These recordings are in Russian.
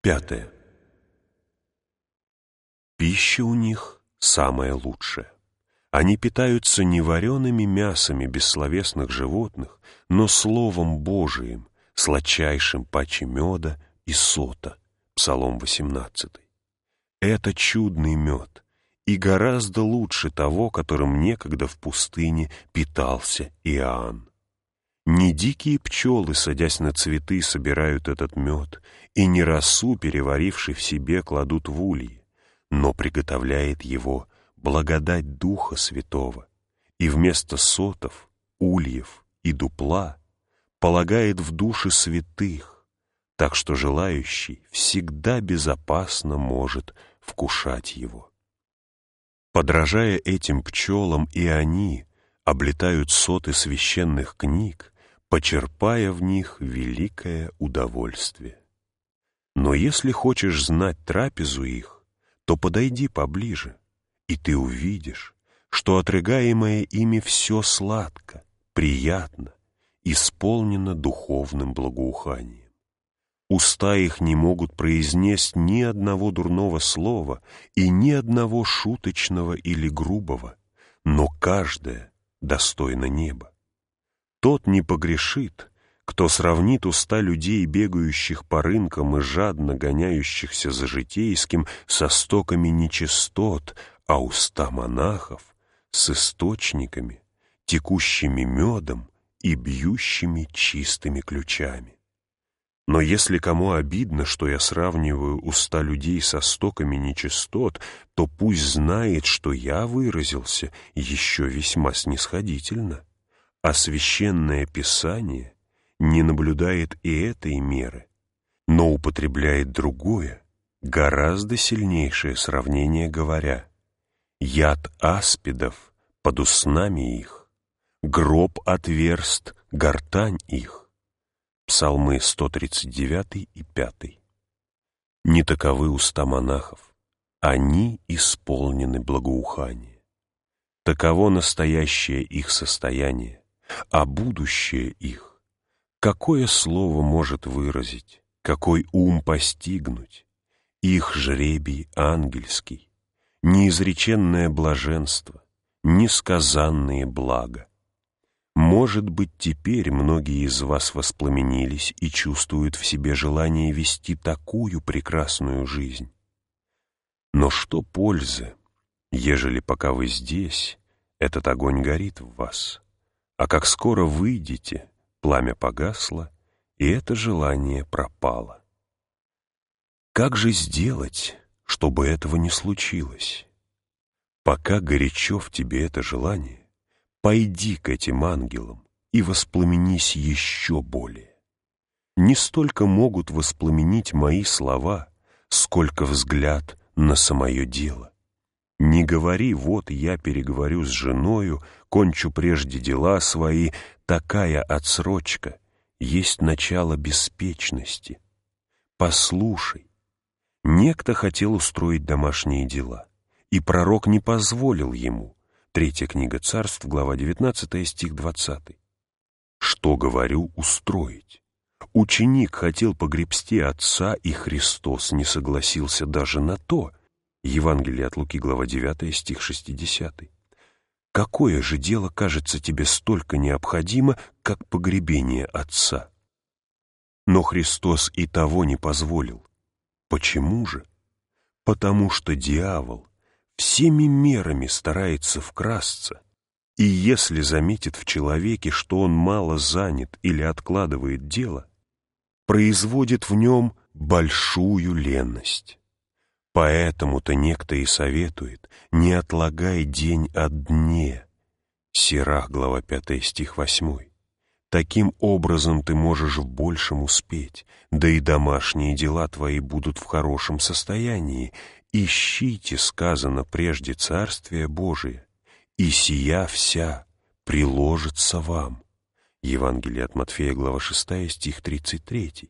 5. Пища у них самая лучшая. Они питаются не вареными мясами бессловесных животных, но Словом Божиим, сладчайшим паче меда и сота. Псалом 18. Это чудный мед, и гораздо лучше того, которым некогда в пустыне питался Иоанн. Не дикие пчелы, садясь на цветы, собирают этот мед, и не росу, переваривший в себе, кладут в ульи, но приготовляет его благодать Духа Святого, и вместо сотов, ульев и дупла полагает в души святых, так что желающий всегда безопасно может вкушать его. Подражая этим пчелам, и они облетают соты священных книг, почерпая в них великое удовольствие. Но если хочешь знать трапезу их, то подойди поближе, и ты увидишь, что отрыгаемое ими все сладко, приятно, исполнено духовным благоуханием. Уста их не могут произнести ни одного дурного слова и ни одного шуточного или грубого, но каждое достойно неба. Тот не погрешит, кто сравнит уста людей, бегающих по рынкам и жадно гоняющихся за житейским, со стоками нечистот, а уста монахов с источниками, текущими медом и бьющими чистыми ключами. Но если кому обидно, что я сравниваю уста людей со стоками нечистот, то пусть знает, что я выразился еще весьма снисходительно, а Священное Писание не наблюдает и этой меры, но употребляет другое, гораздо сильнейшее сравнение, говоря: «Яд аспидов под уснами их, гроб отверст гортань их». Псалмы 139 и 5. Не таковы уста монахов, они исполнены благоухания. Таково настоящее их состояние, а будущее их, какое слово может выразить, какой ум постигнуть? Их жребий ангельский, неизреченное блаженство, несказанные блага. Может быть, теперь многие из вас воспламенились и чувствуют в себе желание вести такую прекрасную жизнь. Но что пользы, ежели пока вы здесь, этот огонь горит в вас, а как скоро выйдете, пламя погасло, и это желание пропало? Как же сделать, чтобы этого не случилось? Пока горячо в тебе это желание, пойди к этим ангелам и воспламенись еще более. Не столько могут воспламенить мои слова, сколько взгляд на самое дело. Не говори: вот я переговорю с женою, кончу прежде дела свои. Такая отсрочка есть начало беспечности. Послушай, некто хотел устроить домашние дела, и пророк не позволил ему. 3 книга Царств, глава 19, стих 20. Что, говорю, устроить? Ученик хотел погребсти отца, и Христос не согласился даже на то. Евангелие от Луки, глава 9, стих 60. Какое же дело кажется тебе столько необходимо, как погребение отца? Но Христос и того не позволил. Почему же? Потому что дьявол всеми мерами старается вкрасться, и если заметит в человеке, что он мало занят или откладывает дело, производит в нем большую ленность. Поэтому-то некто и советует: не отлагай день от дне. Сирах, глава 5, стих 8. Таким образом ты можешь в большем успеть, да и домашние дела твои будут в хорошем состоянии. «Ищите, сказано прежде, Царствие Божие, и сия вся приложится вам». Евангелие от Матфея, глава 6, стих 33.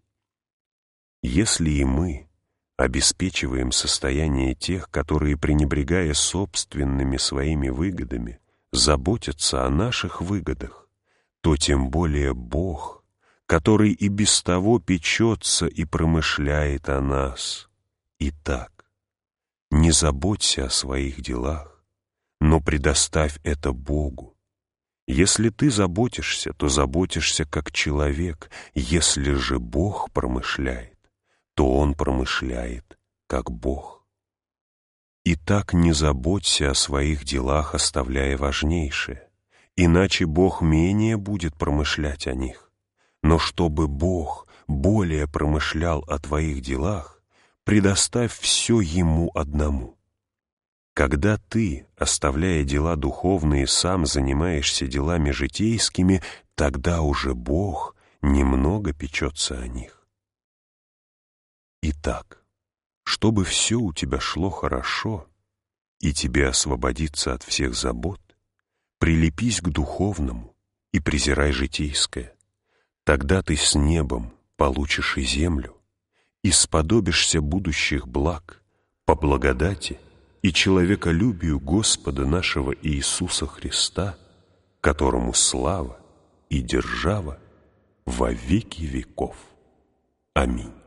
Если и мы обеспечиваем состояние тех, которые, пренебрегая собственными своими выгодами, заботятся о наших выгодах, то тем более Бог, который и без того печется и промышляет о нас. Итак, не заботься о своих делах, но предоставь это Богу. Если ты заботишься, то заботишься как человек, если же Бог промышляет, то Он промышляет как Бог. Итак, не заботься о своих делах, оставляя важнейшее, иначе Бог менее будет промышлять о них. Но чтобы Бог более промышлял о твоих делах, предоставь все Ему одному. Когда ты, оставляя дела духовные, сам занимаешься делами житейскими, тогда уже Бог немного печется о них. Итак, чтобы все у тебя шло хорошо, и тебе освободиться от всех забот, прилепись к духовному и презирай житейское. Тогда ты с небом получишь и землю, и сподобишься будущих благ по благодати и человеколюбию Господа нашего Иисуса Христа, которому слава и держава во веки веков. Аминь.